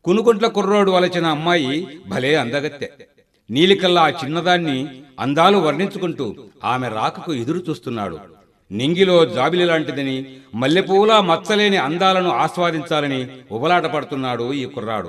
కునుకుంట్ల కుర్రోడు వలచిన అమ్మాయి భలే అందగత్తె. నీలికల్లా ఆ చిన్నదాన్ని అందాలు వర్ణించుకుంటూ ఆమె రాకకు ఎదురు చూస్తున్నాడు. నింగిలో జాబిలి లాంటిదని, మల్లెపూలా మచ్చలేని అందాలను ఆస్వాదించాలని ఉబలాట పడుతున్నాడు ఈ కుర్రాడు.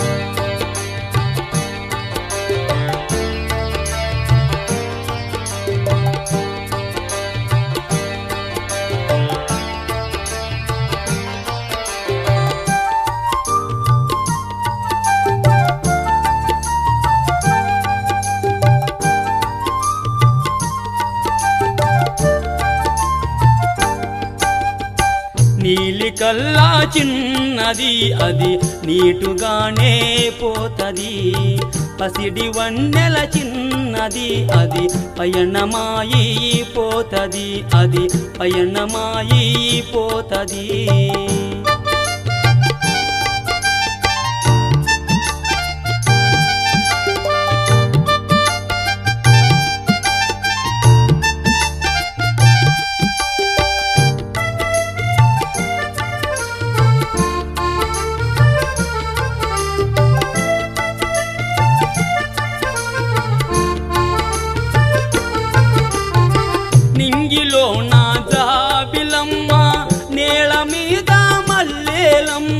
నీలికల్లా చిన్నది అది నీటుగానే పోతది, పసిడి వన్నెల చిన్నది అది పయనమాయి పోతది, అది పయనమాయి పోతది. నింగిలో నా జాబిలమ్మ, నేల మీద మల్లేలమ్మ,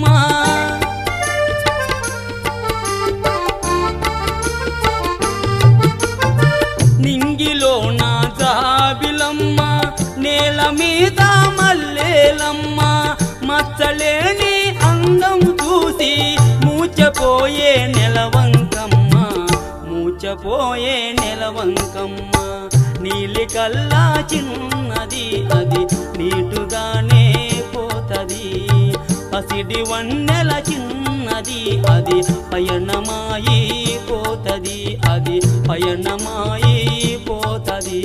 నింగిలో నా జాబిలమ్మ, నేల మీద మల్లేలమ్మ, మచ్చలేని అందం చూసి మూచపోయే నెలవంకమ్మ, మూచపోయే నెలవంకమ్మ. నీలికల్లా చిన్నది అది నీటుగానే పోతది, పసిడి వన్నెల చిన్నది అది పయనమాయి పోతది, అది పయనమాయి పోతది.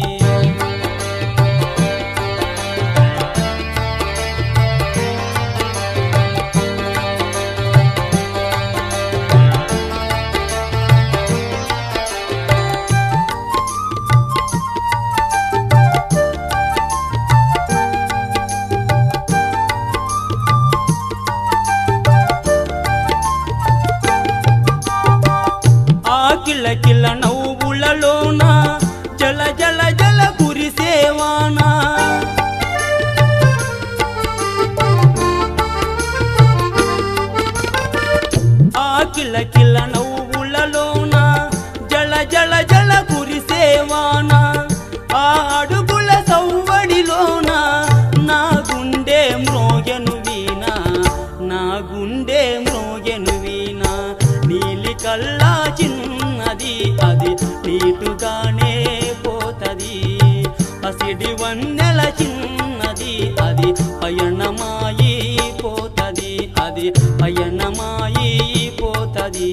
కిల నవ్వులలోన జల జల జల కురిసేవానా, ఆ కిల కిల నవ్వులలోన జల జల జల కురిసేవానా, ఆ అడుగుల సవ్వడిలోన నా గుండె మ్రోగెను వీణా, నా గుండె మ్రోగెను వీణా. నీలికల్లా చిన్నది అది నీటుగానే పోతది, పసిడి వన్నెల చిన్నది అది పయనమాయి పోతది, అది పయనమాయి పోతది.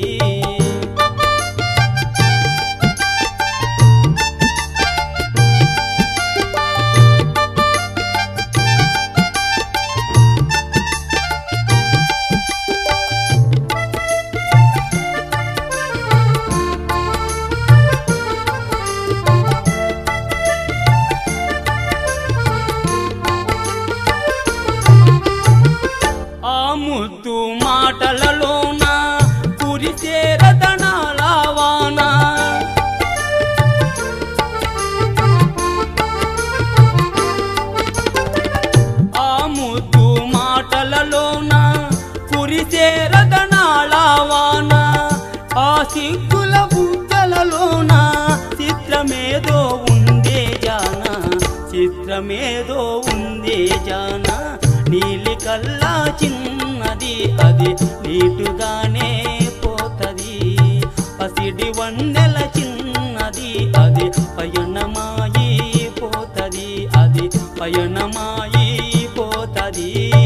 ముద్దు మాటలలోన కురిసే రతనాల వాన, ఆ ముద్దు మాటలలోన కురిసే రతనాల వాన, ఆ సిగ్గుల బుగ్గలలోన చిత్రమేదో ఉందే జాన, చిత్రమేదో ఉందే జాన. నీలికల్లా చిన్నది అది నీటుగానే పోతది, పసిడి వన్నెల చిన్నది అది పయనమాయి పోతది, అది పయనమాయి పోతది.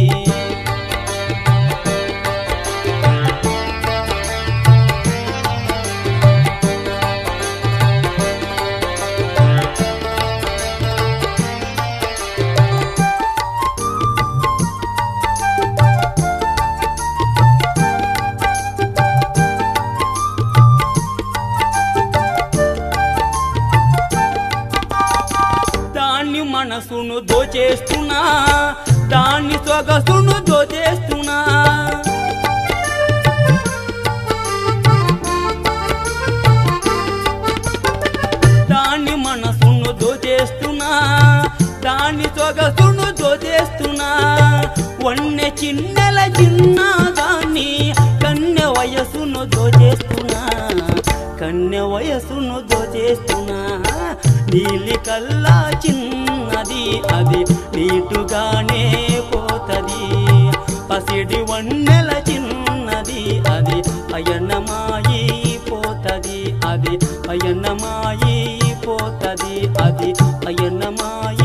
మనసును దోచేస్తున్నా, దాన్ని సొగసును దోచేస్తున్నా, దాని సొగసును దోచేస్తున్నా వన్నె చిన్నెల చిన్నదాన్ని కన్నె వయసును దోచేస్తున్నా కన్నె వయసును దోచేస్తున్నా నీలి కల్లా చిన్నది అది నీటుగానే పోతది పసిడి వన్నెల చిన్నది అది పయనమాయి పోతది అది పయనమాయి పోతది అది పయనమాయి